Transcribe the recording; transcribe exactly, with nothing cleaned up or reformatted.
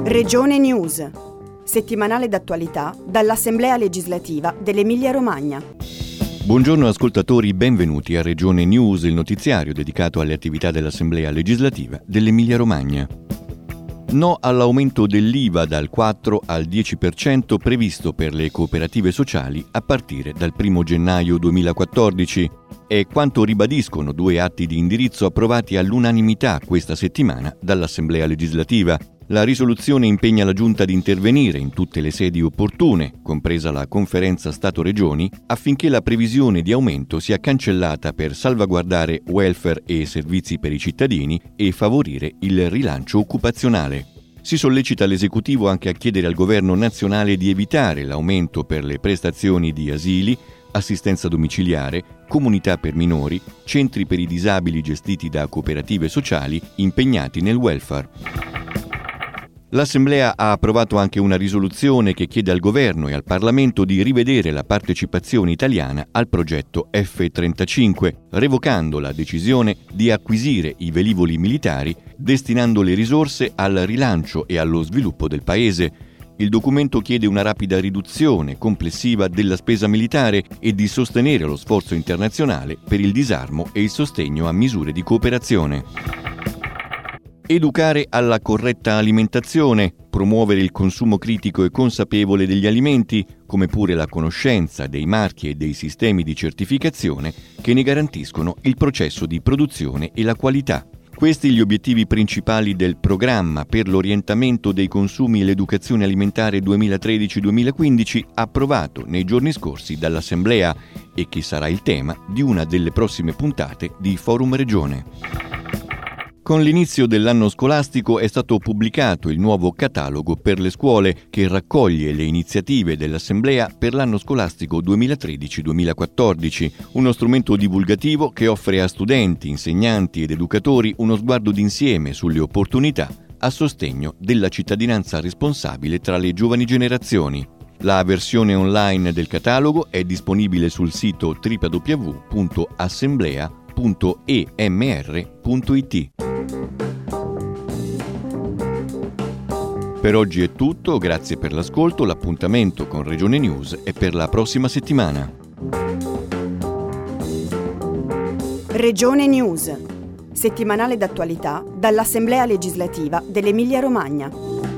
Regione News, settimanale d'attualità dall'Assemblea legislativa dell'Emilia-Romagna. Buongiorno ascoltatori, benvenuti a Regione News, il notiziario dedicato alle attività dell'Assemblea legislativa dell'Emilia-Romagna. No all'aumento dell'I V A dal quattro al dieci per cento previsto per le cooperative sociali a partire dal primo gennaio duemilaquattordici. È quanto ribadiscono due atti di indirizzo approvati all'unanimità questa settimana dall'Assemblea legislativa. La risoluzione impegna la Giunta ad intervenire in tutte le sedi opportune, compresa la Conferenza Stato-Regioni, affinché la previsione di aumento sia cancellata per salvaguardare welfare e servizi per i cittadini e favorire il rilancio occupazionale. Si sollecita l'Esecutivo anche a chiedere al Governo nazionale di evitare l'aumento per le prestazioni di asili, assistenza domiciliare, comunità per minori, centri per i disabili gestiti da cooperative sociali impegnati nel welfare. L'Assemblea ha approvato anche una risoluzione che chiede al Governo e al Parlamento di rivedere la partecipazione italiana al progetto F trentacinque, revocando la decisione di acquisire i velivoli militari, destinando le risorse al rilancio e allo sviluppo del Paese. Il documento chiede una rapida riduzione complessiva della spesa militare e di sostenere lo sforzo internazionale per il disarmo e il sostegno a misure di cooperazione. Educare alla corretta alimentazione, promuovere il consumo critico e consapevole degli alimenti, come pure la conoscenza dei marchi e dei sistemi di certificazione che ne garantiscono il processo di produzione e la qualità. Questi gli obiettivi principali del programma per l'orientamento dei consumi e l'educazione alimentare duemilatredici duemilaquindici approvato nei giorni scorsi dall'Assemblea e che sarà il tema di una delle prossime puntate di Forum Regione. Con l'inizio dell'anno scolastico è stato pubblicato il nuovo catalogo per le scuole che raccoglie le iniziative dell'Assemblea per l'anno scolastico duemilatredici duemilaquattordici, uno strumento divulgativo che offre a studenti, insegnanti ed educatori uno sguardo d'insieme sulle opportunità a sostegno della cittadinanza responsabile tra le giovani generazioni. La versione online del catalogo è disponibile sul sito w w w punto assemblea punto e m r punto i t. Per oggi è tutto, grazie per l'ascolto, l'appuntamento con Regione News è per la prossima settimana. Regione News, settimanale d'attualità dall'Assemblea legislativa dell'Emilia-Romagna.